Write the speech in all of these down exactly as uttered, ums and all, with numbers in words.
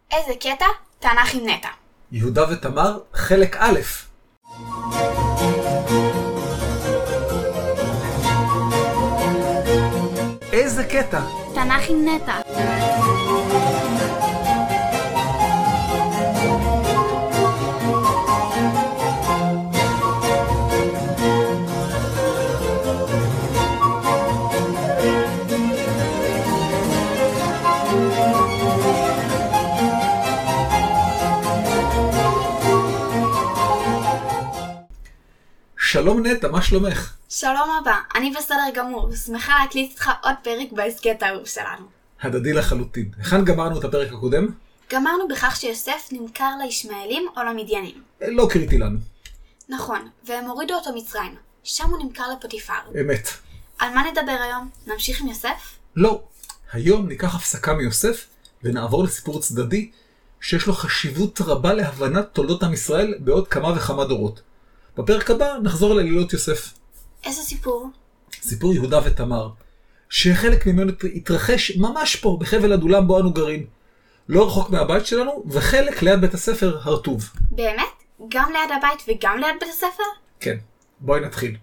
איזה קטע? תנ"ך עם נטע. יהודה ותמר, חלק א'. איזה קטע? תנ"ך עם נטע. שלום נטע, מה שלומך? שלום אבא, אני בסדר גמור, ושמחה להקליט איתך עוד פרק בהסכת האהוב שלנו. הדדי לחלוטין. היכן גמרנו את הפרק הקודם? גמרנו בכך שיוסף נמכר לישמעאלים או למדיינים. לא קריטי לנו. נכון, והם הורידו אותו מצרים. שם הוא נמכר לפוטיפר. אמת. על מה נדבר היום? נמשיך עם יוסף? לא. היום ניקח הפסקה מיוסף ונעבור לסיפור צדדי שיש לו חשיבות רבה להבנת תולדות עם ישראל בעוד כמה וכמה דורות. בפרק הבא נחזור לעלילות יוסף. איזה סיפור? סיפור יהודה ותמר, שחלק ממנו התרחש ממש פה, בחבל הדולם בו אנו גרים. לא רחוק מהבית שלנו, וחלק ליד בית הספר הרטוב. באמת? גם ליד הבית וגם ליד בית הספר? כן, בואי נתחיל.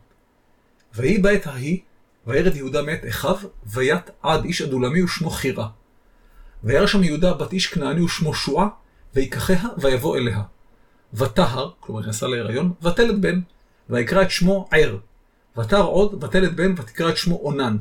ויהי בעת ההיא, וירד יהודה מאת אחיו, וית עד איש אדולמי ושמו חירה. וירא שם יהודה בת איש כנעני ושמו שועה, ויקחיה ויבוא אליה. ותהר, כלומר נכנסה להיריון, ותלת בן, ויקרא את שמו ער. ותהר עוד, ותלת בן, ותקרא את שמו עונן.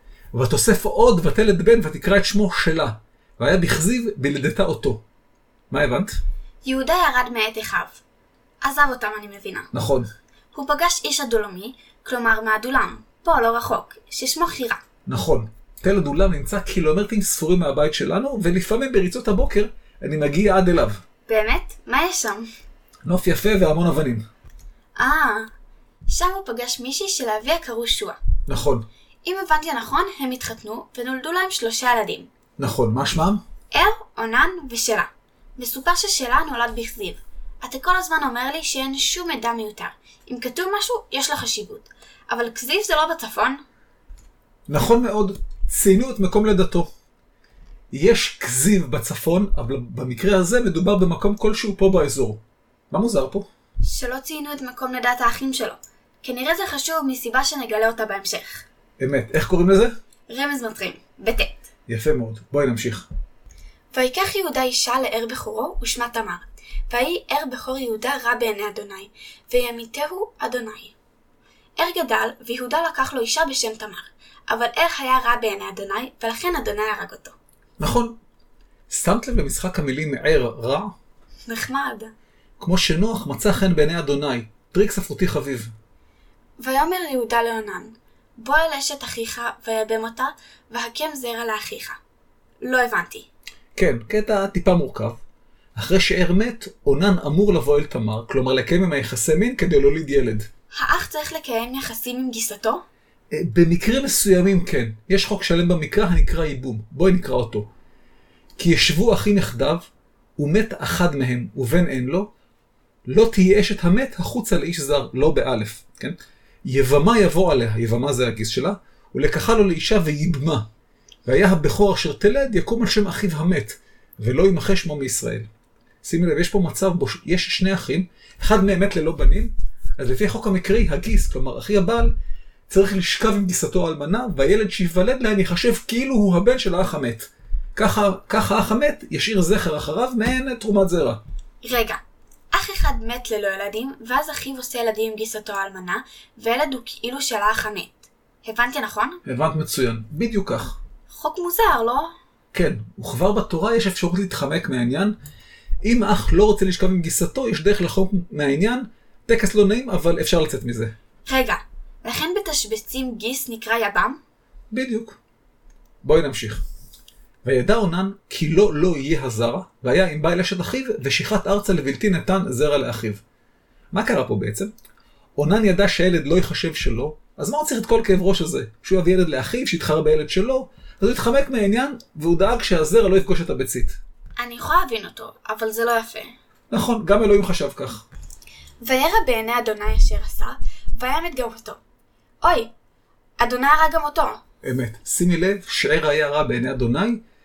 ותוסף עוד, ותלת בן, ותקרא את שמו שלה. והיה בכזיב בלדתה אותו. מה הבנת? יהודה ירד מאת אחיו. עזב אותם, אני מבינה. נכון. הוא פגש איש אדולמי, כלומר מהדולם, פה לא רחוק, ששמו חירה. נכון. תל הדולם נמצא קילומטרים ספורים מהבית שלנו, ולפעמים בריצות הבוקר אני מגיע עד אליו. באמת? מה יש שם? נוף יפה והמון אבנים. אה, שם הוא פגש מישהי שלאביה קראו שועה. נכון. אם הבנתי נכון, הם התחתנו ונולדו להם שלושה ילדים. נכון, מה שמם? ער, עונן ושלה. מסופר ששלה נולד בכזיב. אתה כל הזמן אומר לי שאין שום מידע מיותר. אם כתוב משהו, יש לה חשיבות. אבל כזיב זה לא בצפון? נכון מאוד. ציינו את מקום לידתו. יש כזיב בצפון, אבל במקרה הזה מדובר במקום כלשהו פה באזור. מה מוזר פה? שלא ציינו את מקום לידת האחים שלו. כנראה זה חשוב מסיבה שנגלה אותה בהמשך. אמת, איך קוראים לזה? רמז מטרים, בטט. יפה מאוד, בואי נמשיך. ויקח יהודה אישה לער בכורו ושמה תמר. ויהי ער בכור יהודה רע בעיני אדוני, וימיתהו אדוני. ער גדל, ויהודה לקח לו אישה בשם תמר. אבל ער היה רע בעיני אדוני, ולכן אדוני הרג אותו. נכון. שמת לב למשחק המילים ער רע? נחמד. כמו שנוח מצא חן בעיני אדוני, טריק ספרותי חביב. ויאמר יהודה לעונן, בוא אל אשת אחיך ויבם אותה, והקם זרע לאחיך. לא הבנתי. כן, קטע טיפה מורכב. אחרי שער מת, עונן אמור לבוא אל תמר, כלומר לקיים עם היחסי מין כדי להוליד ילד. האח צריך לקיים יחסים עם גיסתו? במקרים מסוימים כן. יש חוק שלם במקרא הנקרא ייבום. בואי נקרא אותו. כי ישבו אחים יחדיו, ומת אחד מהם ובן אין לו, לא תהיה אשת המת החוצה לאיש זר, לא באלף. כן? יבמה יבוא עליה, יבמה זה הגיס שלה, ולקחה לו לאישה ויבמה. והיה הבכור אשר תלד יקום על שם אחיו המת, ולא ימחה שמו מישראל. שימי לב, יש פה מצב בו יש שני אחים, אחד מהם מת ללא בנים, אז לפי החוק המקראי, הגיס, כלומר אחי הבעל, צריך לשכב עם גיסתו האלמנה, והילד שיוולד להם יחשב כאילו הוא הבן של האח המת. ככה, ככה האח המת ישאיר זכר אחריו מעין תרומת זרע. רגע, אח אחד מת ללא ילדים, ואז אחיו עושה ילדים עם גיסתו האלמנה, וילד הוא כאילו של האח המת. הבנתי נכון? הבנת מצוין, בדיוק כך. חוק מוזר, לא? כן, וכבר בתורה יש אפשרות להתחמק מהעניין. אם אח לא רוצה לשכב עם גיסתו, יש דרך לחוק מהעניין. טקס לא נעים, אבל אפשר לצאת מזה. רגע, לכן בתשבצים גיס נקרא יבם? בדיוק. בואי נמשיך. וידע עונן כי לא לא יהיה הזרע, והיה עם בא אל אשת אחיו, ושיחת ארצה לבלתי נתן זרע לאחיו. מה קרה פה בעצם? עונן ידע שהילד לא יחשב שלו, אז מה הוא צריך את כל כאב ראש הזה? שהוא יביא ילד לאחיו, שיתחרה בילד שלו, אז הוא התחמק מהעניין, והוא דאג שהזרע לא יפגוש את הביצית. אני יכולה להבין אותו, אבל זה לא יפה. נכון, גם אלוהים חשב כך. וירא בעיני אדוני אשר עשה, והיה מתגאו אותו. אוי, אדוני הרג גם אותו. אמת. שימי לב, שער היה רע בעיני אדוני,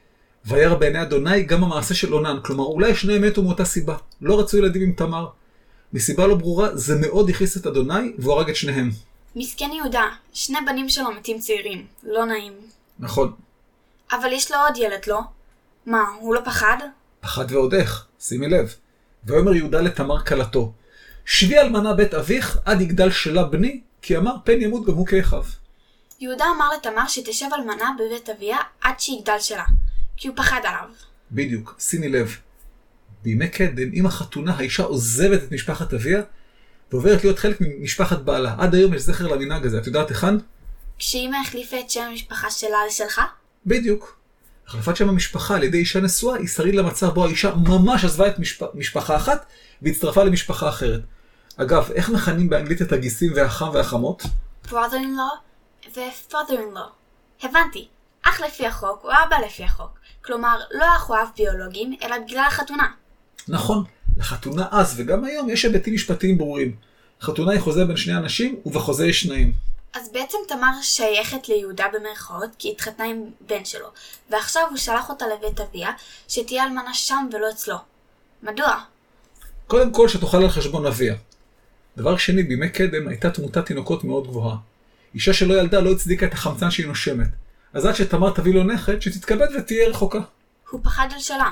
וירא בעיני אדוני גם המעשה של אונן. כלומר, אולי שניהם מתו מאותה סיבה. לא רצו ילדים עם תמר. מסיבה לא ברורה, זה מאוד הכעיס את אדוני, והוא הרג את שניהם. מסכן יהודה, שני בנים שלו מתים צעירים. לא נעים. נכון. אבל יש לו עוד ילד, לא? מה, הוא לא פחד? פחד ועוד איך, שימי לב. ואומר יהודה לתמר כלתו, שבי אלמנה בית אביך עד יגדל שלה בני, כי אמר פן ימות גם הוא כאחיו. יהודה אמר לתמר שתשב אלמנה בבית אביה עד שיגדל שלה, כי הוא פחד עליו. בדיוק, שימי לב. בימי קדם, עם החתונה, האישה עוזבת את משפחת אביה, ועוברת להיות חלק ממשפחת בעלה. עד היום יש זכר למנהג הזה. את יודעת היכן? כשאמא החליפה את שם המשפחה שלה לשלך? בדיוק. החלפת שם המשפחה על ידי אישה נשואה היא שריד למצב בו האישה ממש עזבה את משפ... משפחה אחת והצטרפה למשפחה אחרת. אגב, איך מכנים באנגלית את הגיסים והחם והחמות? brother-in-law ו-father-in-law. הבנתי. אח לפי החוק או אבא לפי החוק. כלומר, לא אח או אב ביולוגיים, אלא בגלל החתונה. נכון. לחתונה אז וגם היום יש היבטים משפטיים ברורים. חתונה היא חוזה בין שני אנשים ובחוזה יש שניים. אז בעצם תמר שייכת ליהודה במרכאות כי התחתנה עם בן שלו, ועכשיו הוא שלח אותה לבית אביה שתהיה אלמנה שם ולא אצלו. מדוע? קודם כל שתאכל על חשבון אביה. דבר שני, בימי קדם הייתה תמותת תינוקות מאוד גבוהה. אישה שלא ילדה לא הצדיקה את החמצן שהיא נושמת. אז עד שתמר תביא לו נכד שתתכבד ותהיה רחוקה. הוא פחד על שלה.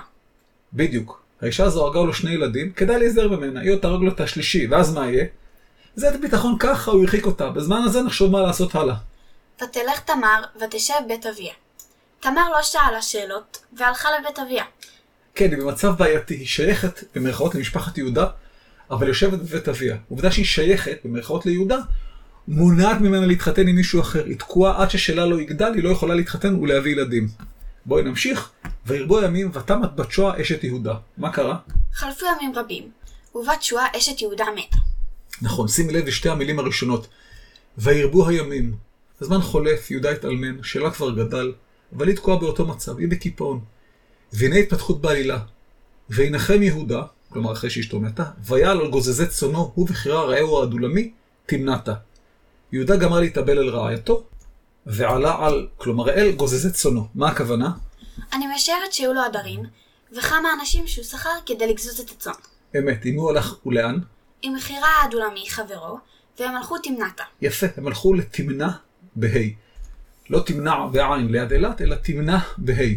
בדיוק. האישה הזו הרגה לו שני ילדים, כדאי להיזהר ממנה. היא עוד תהרג לו את השלישי, ואז מה יהיה? זה את ביטחון ככה, הוא הרחיק אותה. בזמן הזה נחשוב מה לעשות הלאה. ותלך תמר ותשב בית אביה. תמר לא שאלה שאלות והלכה לבית אביה. כן, היא במצב בעייתי. היא שייכת במרכאות למשפחת יהודה, אבל יושבת בבית אביה. עובדה שהיא שייכת במרכאות ליהודה, מונעת ממנה להתחתן עם מישהו אחר. היא תקועה עד ששלה לא יגדל, היא לא יכולה להתחתן ולהביא ילדים. בואי נמשיך. וירבו ימים ותמת בת שועה אשת יהודה. מה קרה? חלפו ימים רבים, ובת שועה אשת יהודה מתה. נכון, שימי לב לשתי המילים הראשונות. וירבו הימים. הזמן חולף, יהודה התאלמן, שלה כבר גדל, אבל היא תקועה באותו מצב, היא בקיפאון. והנה התפתחות בעלילה. וינחם יהודה, כלומר אחרי שאשתו מתה, ויעל על גוזזי צונו, הוא וחירה רעהו הדולמי, תמנתה. יהודה גמר להתאבל על רעייתו, ועלה על, כלומר אל גוזזי צונו. מה הכוונה? אני משערת שהיו לו עדרים, וכמה אנשים שהוא שכר כדי לגזוז את הצאן. אמת, אם הוא הלך ולאן? עם חירה הדולמי חברו, והם הלכו תמנתה. יפה, הם הלכו לתמנה בהי. לא תמנע בעין ליד אילת, אלא תמנה בהי.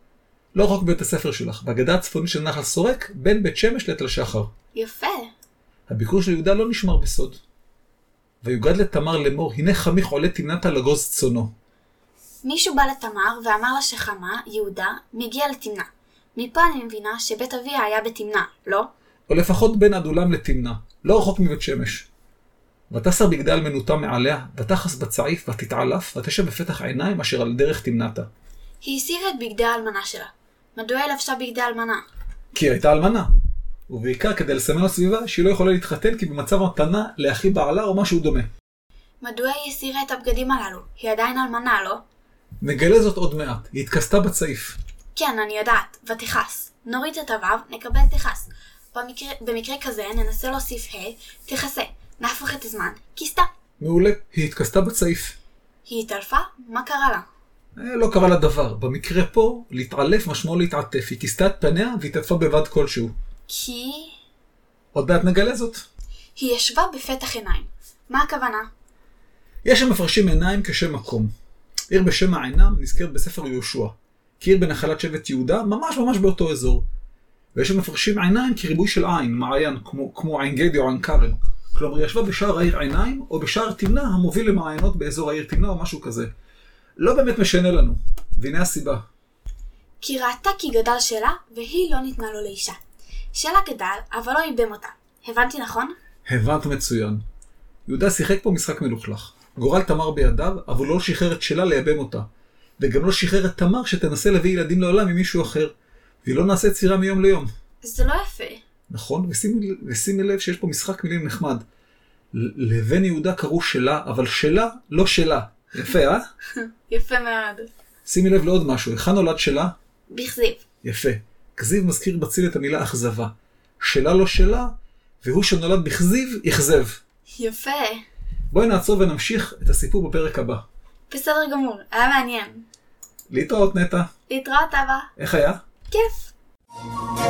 לא רק בית הספר שלך, בגדה הצפונית של נחל סורק, בין בית שמש לתל שחר. יפה. הביקור של יהודה לא נשמר בסוד. ויוגד לתמר לאמור, הנה חמיך עולה תמנתה לגוז צונו. מישהו בא לתמר ואמר לה שחמה, יהודה, מגיע לתמנה. מפה אני מבינה שבית אביה היה בתמנה, לא? או לפחות בין אדולם לתמנה, לא רחוק מבית שמש. ותסר בגדי אלמנותה מעליה, ותחס בצעיף ותתעלף, ותשב בפתח עיניים אשר על דרך תמנתה. היא הסירה את בגדי האלמנה שלה. מדוע היא לבשה בגדי אלמנה? כי היא הייתה אלמנה. ובעיקר כדי לסמן לסביבה שהיא לא יכולה להתחתן כי במצב מתנה לאחי בעלה או משהו דומה. מדוע היא הסירה את הבגדים הללו? היא עדיין אלמנה, לא? נגלה זאת עוד מעט. היא התכסתה בצעיף. כן, אני יודעת. ותכס. נוריד את הוו, נקבל תכס. במקרה, במקרה כזה ננסה להוסיף ה' תכסה. נהפוך את הזמן. כיסתה. מעולה. היא התכסתה בצעיף. היא התעלפה? מה קרה לה? לא קרה לה דבר. במקרה פה, להתעלף משמעו להתעטף. היא כיסתה את פניה והתעטפה בבד כלשהו. כי... עוד מעט נגלה זאת. היא ישבה בפתח עיניים. מה הכוונה? יש שם מפרשים עיניים כשם מקום. עיר בשם העינם נזכרת בספר יהושע. כעיר בנחלת שבט יהודה, ממש ממש באותו אזור. ויש שם מפרשים עיניים כריבוי של עין, מעיין, כמו, כמו עין גדי או עין קרן. כלומר, היא ישבה בשער העיר עיניים, או בשער תמנה המוביל למעיינות באזור העיר תמנה או משהו כזה. לא באמת משנה לנו. והנה הסיבה. כי ראתה כי גדל שלה, והיא לא ניתנה לו לאישה. שלה גדל, אבל לא איבם אותה. הבנתי נכון? הבנת מצוין. יהודה שיחק פה משחק מלוכלך. גורל תמר בידיו, אבל לא שחרר את שלה לייבם אותה. וגם לא שחרר את תמר שתנסה להביא ילדים לעולם ממישהו אחר. והיא לא נעשה צירה מיום ליום. זה לא יפה. נכון, ושימי, ושימי לב שיש פה משחק מילים נחמד. לבן יהודה קראו שלה, אבל שלה לא שלה. יפה, אה? יפה מאוד. שימי לב לעוד משהו. היכן נולד שלה? בכזיב. יפה. כזיב מזכיר בציל את המילה אכזבה. שלה לא שלה, והוא שנולד בכזיב, יכזב. יפה. בואי נעצור ונמשיך את הסיפור בפרק הבא. בסדר גמור, היה מעניין. להתראות נטע. להתראות אבא. איך היה? כיף.